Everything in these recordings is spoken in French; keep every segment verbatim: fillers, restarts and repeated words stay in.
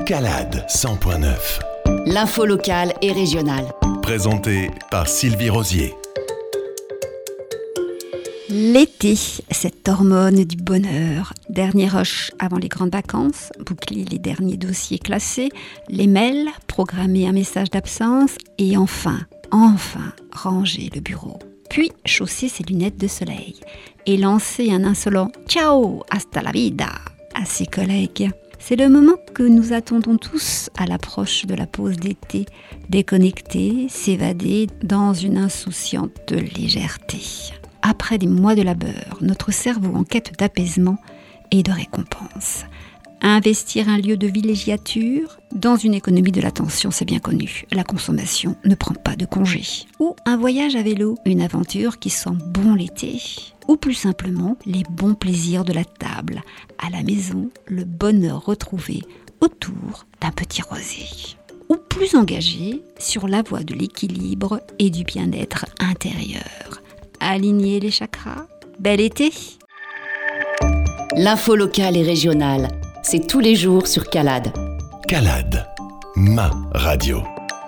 Calade cent point neuf. L'info locale et régionale. Présenté par Sylvie Rosier. L'été, cette hormone du bonheur. Dernier rush avant les grandes vacances, boucler les derniers dossiers classés, les mails, programmer un message d'absence et enfin, enfin, ranger le bureau. Puis chausser ses lunettes de soleil et lancer un insolent « Ciao, hasta la vida » à ses collègues. C'est le moment que nous attendons tous à l'approche de la pause d'été, déconnecter, s'évader dans une insouciante légèreté. Après des mois de labeur, notre cerveau en quête d'apaisement et de récompense. Investir un lieu de villégiature dans une économie de l'attention, c'est bien connu. La consommation ne prend pas de congé. Ou un voyage à vélo, une aventure qui sent bon l'été. Ou plus simplement, les bons plaisirs de la table. À la maison, le bonheur retrouvé autour d'un petit rosé. Ou plus engagé sur la voie de l'équilibre et du bien-être intérieur. Aligner les chakras. Bel été! L'info locale et régionale, c'est tous les jours sur Calade. Calade, ma radio.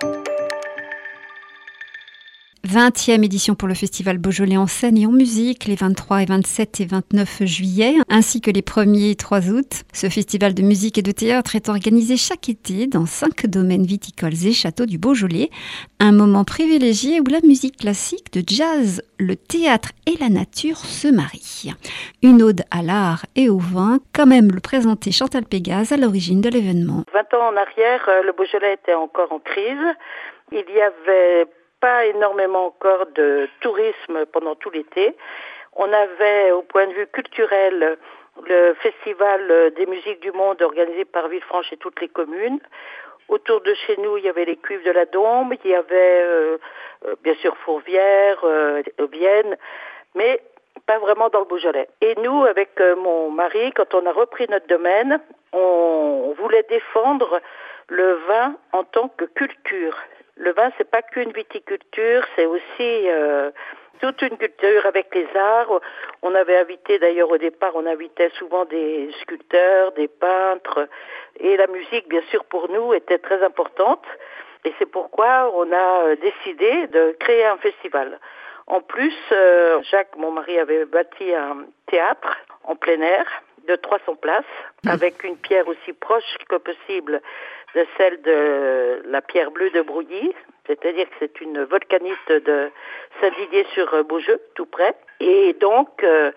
vingtième édition pour le Festival Beaujolais en scène et en musique, les vingt-trois et vingt-sept et vingt-neuf juillet, ainsi que les premier et trois août. Ce festival de musique et de théâtre est organisé chaque été dans cinq domaines viticoles et châteaux du Beaujolais. Un moment privilégié où la musique classique, de jazz, le théâtre et la nature se marient. Une ode à l'art et au vin, comme aime le présenter Chantal Pégase à l'origine de l'événement. vingt ans en arrière, le Beaujolais était encore en crise. Il y avait pas énormément encore de tourisme pendant tout l'été. On avait, au point de vue culturel, le festival des musiques du monde organisé par Villefranche et toutes les communes. Autour de chez nous, il y avait les cuves de la Dombe, il y avait euh, euh, bien sûr Fourvière, euh, Vienne, mais pas vraiment dans le Beaujolais. Et nous, avec euh, mon mari, quand on a repris notre domaine, on, on voulait défendre le vin en tant que culture. Le vin, c'est pas qu'une viticulture, c'est aussi euh, toute une culture avec les arts. On avait invité, d'ailleurs au départ, on invitait souvent des sculpteurs, des peintres, et la musique, bien sûr, pour nous, était très importante. Et c'est pourquoi on a décidé de créer un festival. En plus, euh, Jacques, mon mari, avait bâti un théâtre en plein air de trois cents places, avec une pierre aussi proche que possible de celle de la pierre bleue de Brouilly, c'est-à-dire que c'est une volcanite de Saint-Didier-sur-Beaujeu, tout près. Et donc, euh,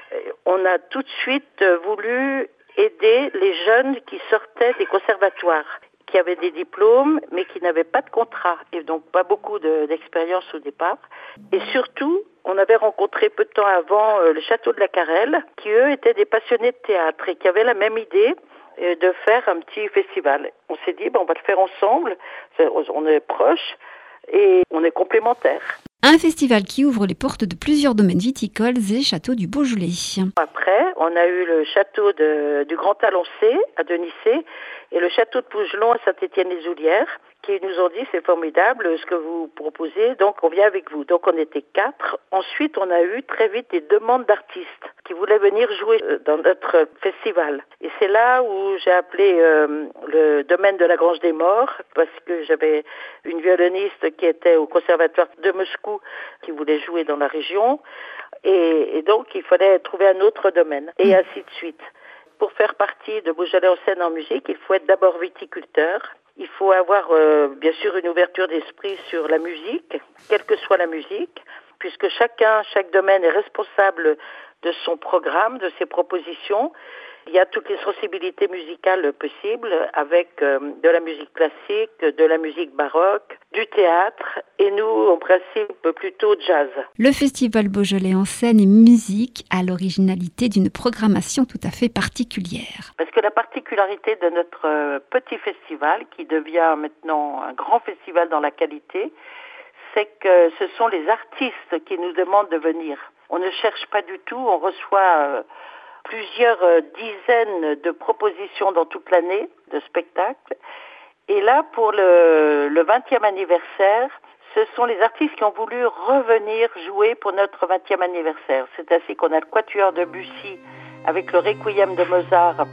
on a tout de suite voulu aider les jeunes qui sortaient des conservatoires, qui avaient des diplômes, mais qui n'avaient pas de contrat, et donc pas beaucoup de, d'expérience au départ. Et surtout, on avait rencontré peu de temps avant euh, le château de la Carrelle, qui eux étaient des passionnés de théâtre et qui avaient la même idée euh, de faire un petit festival. On s'est dit, ben, on va le faire ensemble, on est proches et on est complémentaires. Un festival qui ouvre les portes de plusieurs domaines viticoles et châteaux du Beaujolais. Après, on a eu le château de, du Grand Aloncé à Denissé et le château de Pougelon à Saint-Étienne-les-Oulières, qui nous ont dit c'est formidable ce que vous proposez, donc on vient avec vous. Donc on était quatre. Ensuite, on a eu très vite des demandes d'artistes qui voulaient venir jouer dans notre festival. Et c'est là où j'ai appelé euh, le domaine de la Grange des Morts, parce que j'avais une violoniste qui était au conservatoire de Moscou qui voulait jouer dans la région. Et, et donc, il fallait trouver un autre domaine, et ainsi de suite. Pour faire partie de Beaujolais en scène en musique, il faut être d'abord viticulteur. Il faut avoir, euh, bien sûr, une ouverture d'esprit sur la musique, quelle que soit la musique, puisque chacun, chaque domaine est responsable de son programme, de ses propositions. Il y a toutes les sensibilités musicales possibles avec euh, de la musique classique, de la musique baroque, du théâtre et nous, en principe, plutôt jazz. Le Festival Beaujolais en scène et musique a l'originalité d'une programmation tout à fait particulière. Parce que la particularité de notre euh, petit festival, qui devient maintenant un grand festival dans la qualité, c'est que ce sont les artistes qui nous demandent de venir. On ne cherche pas du tout, on reçoit euh, plusieurs euh, dizaines de propositions dans toute l'année de spectacles. Et là, pour le, le vingtième anniversaire, ce sont les artistes qui ont voulu revenir jouer pour notre vingtième anniversaire. C'est ainsi qu'on a le Quatuor de Bussy avec le Requiem de Mozart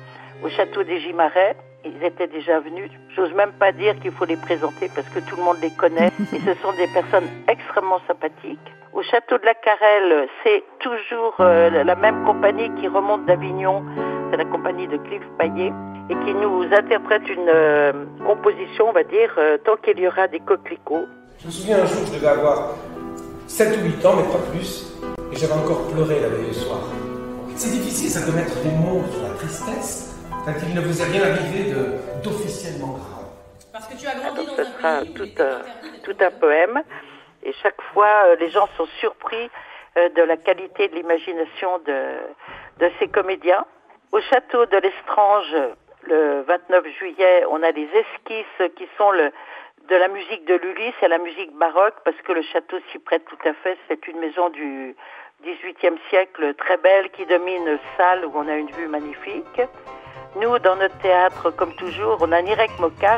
au château des Gimarets. Ils étaient déjà venus. J'ose même pas dire qu'il faut les présenter parce que tout le monde les connaît. Et ce sont des personnes extrêmement sympathiques. Au château de la Carrelle, c'est toujours euh, la même compagnie qui remonte d'Avignon. C'est la compagnie de Cliff Paillet et qui nous interprète une euh, composition, on va dire, euh, tant qu'il y aura des coquelicots. Je me souviens un jour, je devais avoir sept ou huit ans, mais pas plus. Et j'avais encore pleuré la veille du soir. C'est difficile, ça, de mettre des mots sur la tristesse. Quand il ne vous est rien arrivé de, d'officiellement grave. Parce que tu as grandi Alors, dans ce un sera pays tout, euh, tout un poème. Et chaque fois, euh, les gens sont surpris euh, de la qualité de l'imagination de, de ces comédiens. Au château de l'Estrange, le vingt-neuf juillet, on a des esquisses qui sont le, de la musique de Lully, c'est la musique baroque, parce que le château s'y prête tout à fait. C'est une maison du dix-huitième siècle, très belle, qui domine une salle où on a une vue magnifique. Nous, dans notre théâtre, comme toujours, on a Nirek Mokar.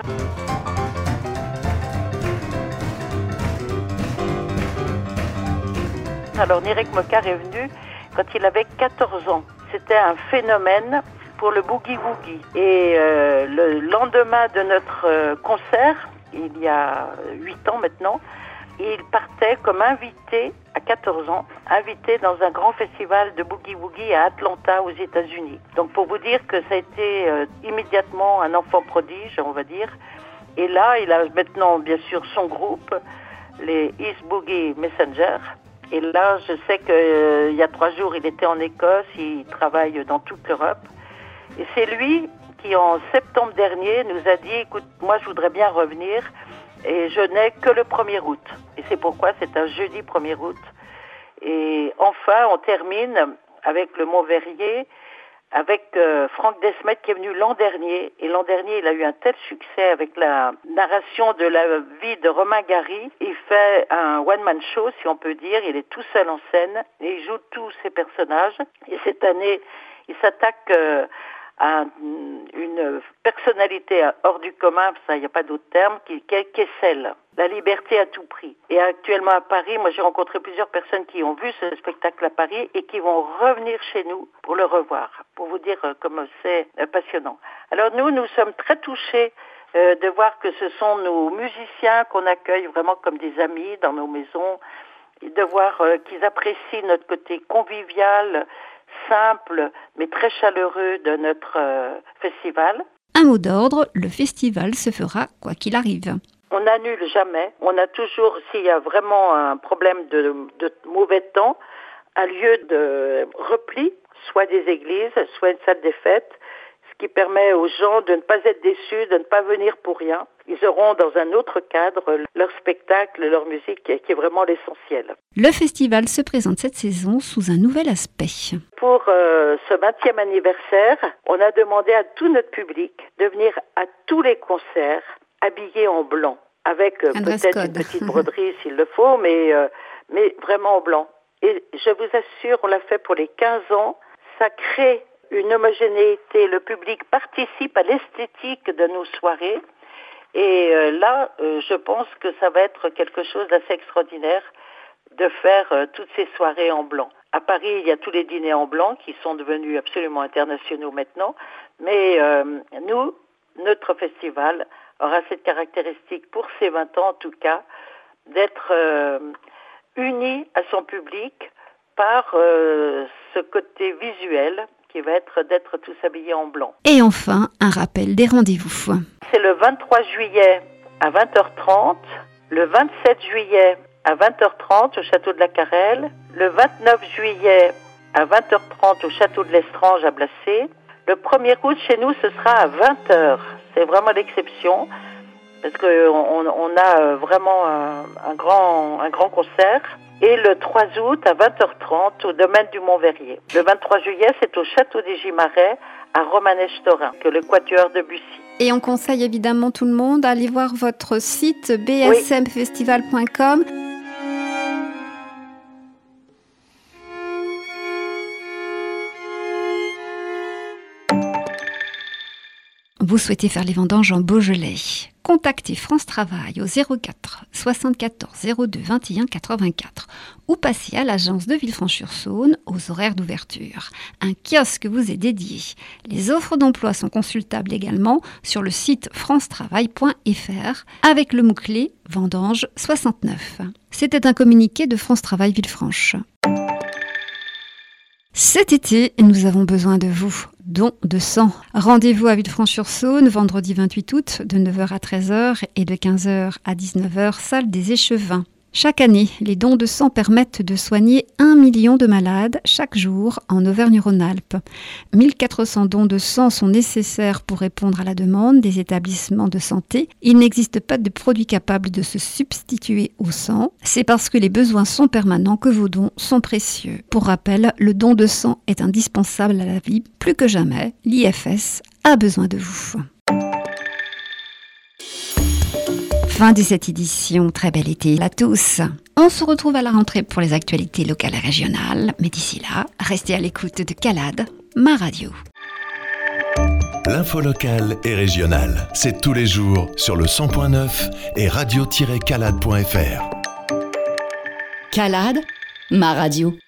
Alors, Nirek Mokar est venu quand il avait quatorze ans. C'était un phénomène pour le boogie-woogie. Et euh, le lendemain de notre euh, concert, il y a huit ans maintenant, il partait comme invité, à quatorze ans, invité dans un grand festival de boogie-woogie à Atlanta, aux États-Unis. Donc pour vous dire que ça a été euh, immédiatement un enfant prodige, on va dire. Et là, il a maintenant bien sûr son groupe, les East Boogie Messengers. Et là, je sais qu'il euh, y a trois jours, il était en Écosse, il travaille dans toute l'Europe. Et c'est lui qui, en septembre dernier, nous a dit, écoute, moi je voudrais bien revenir. Et je n'ai que le premier août. Et c'est pourquoi c'est un jeudi premier août. Et enfin, on termine avec le Montverrier, avec euh, Franck Desmet qui est venu l'an dernier. Et l'an dernier, il a eu un tel succès avec la narration de la vie de Romain Gary. Il fait un one-man show, si on peut dire. Il est tout seul en scène et il joue tous ses personnages. Et cette année, il s'attaque... Euh, à une personnalité hors du commun, ça, il n'y a pas d'autre terme, qui, qui est celle, la liberté à tout prix. Et actuellement à Paris, moi j'ai rencontré plusieurs personnes qui ont vu ce spectacle à Paris et qui vont revenir chez nous pour le revoir, pour vous dire comme c'est passionnant. Alors nous, nous sommes très touchés euh, de voir que ce sont nos musiciens qu'on accueille vraiment comme des amis dans nos maisons, et de voir euh, qu'ils apprécient notre côté convivial, simple, mais très chaleureux de notre euh, festival. Un mot d'ordre, le festival se fera quoi qu'il arrive. On n'annule jamais. On a toujours, s'il y a vraiment un problème de, de mauvais temps, un lieu de repli, soit des églises, soit une salle des fêtes, ce qui permet aux gens de ne pas être déçus, de ne pas venir pour rien. Ils auront dans un autre cadre leur spectacle, leur musique, qui est vraiment l'essentiel. Le festival se présente cette saison sous un nouvel aspect. Pour euh, ce vingtième anniversaire, on a demandé à tout notre public de venir à tous les concerts habillés en blanc, avec euh, peut-être une petite broderie s'il le faut, mais, euh, mais vraiment en blanc. Et je vous assure, on l'a fait pour les quinze ans, ça crée une homogénéité, le public participe à l'esthétique de nos soirées. Et euh, là, euh, je pense que ça va être quelque chose d'assez extraordinaire de faire euh, toutes ces soirées en blanc. À Paris, il y a tous les dîners en blanc qui sont devenus absolument internationaux maintenant. Mais euh, nous, notre festival aura cette caractéristique, pour ces vingt ans en tout cas, d'être euh, uni à son public par euh, ce côté visuel qui va être d'être tous habillés en blanc. Et enfin, un rappel des rendez-vous. C'est le vingt-trois juillet à vingt heures trente, le vingt-sept juillet à vingt heures trente au château de la Carrelle, le vingt-neuf juillet à vingt heures trente au château de l'Estrange à Blacé. Le premier août, chez nous, ce sera à vingt heures. C'est vraiment l'exception, parce qu'on on, on a vraiment un, un, grand, un grand concert. Et le trois août à vingt heures trente au domaine du Montverrier. Le vingt-trois juillet, c'est au château des Gimarets à Romanèche-Thorin, que le quatuor de Bussy. Et on conseille évidemment tout le monde à aller voir votre site b s m festival point com. vous souhaitez faire les vendanges en Beaujolais. Contactez France Travail au zéro quatre soixante-quatorze zéro deux vingt et un quatre-vingt-quatre ou passez à l'agence de Villefranche-sur-Saône aux horaires d'ouverture. Un kiosque vous est dédié. Les offres d'emploi sont consultables également sur le site france travail point f r avec le mot-clé « Vendange soixante-neuf ». C'était un communiqué de France Travail Villefranche. Cet été, nous avons besoin de vous. Don de sang. Rendez-vous à Villefranche-sur-Saône, vendredi vingt-huit août, de neuf heures à treize heures et de quinze heures à dix-neuf heures, salle des Échevins. Chaque année, les dons de sang permettent de soigner un million de malades chaque jour en Auvergne-Rhône-Alpes. mille quatre cents dons de sang sont nécessaires pour répondre à la demande des établissements de santé. Il n'existe pas de produit capable de se substituer au sang. C'est parce que les besoins sont permanents que vos dons sont précieux. Pour rappel, le don de sang est indispensable à la vie. Plus que jamais, l'I F S a besoin de vous. Fin de cette édition, très bel été à tous. On se retrouve à la rentrée pour les actualités locales et régionales, mais d'ici là, restez à l'écoute de Calade, ma radio. L'info locale et régionale, c'est tous les jours sur le cent point neuf et radio tiret calade point f r. Calade, ma radio.